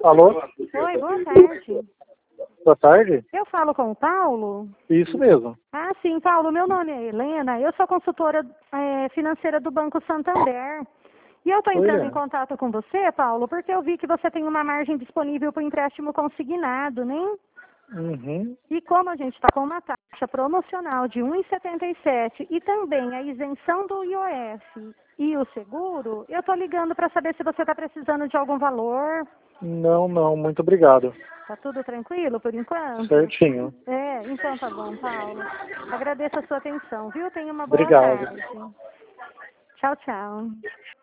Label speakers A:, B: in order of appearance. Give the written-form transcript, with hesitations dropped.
A: Alô?
B: Oi, boa tarde.
A: Boa tarde?
B: Eu falo com o Paulo?
A: Isso mesmo.
B: Ah, sim, Paulo, meu nome é Helena, eu sou consultora financeira do Banco Santander. E eu estou
A: Oi,
B: entrando em
A: Helena.
B: contato com você, Paulo, porque eu vi que você tem uma margem disponível para o empréstimo consignado, né?
A: Uhum.
B: E como a gente está com uma taxa promocional de 1,77 e também a isenção do IOF e o seguro, eu estou ligando para saber se você está precisando de algum valor.
A: Não, muito obrigado.
B: Tá tudo tranquilo por enquanto?
A: Certinho.
B: Então tá bom, Paulo. Agradeço a sua atenção, viu? Tenha uma boa
A: Obrigado.
B: tarde. Tchau, tchau.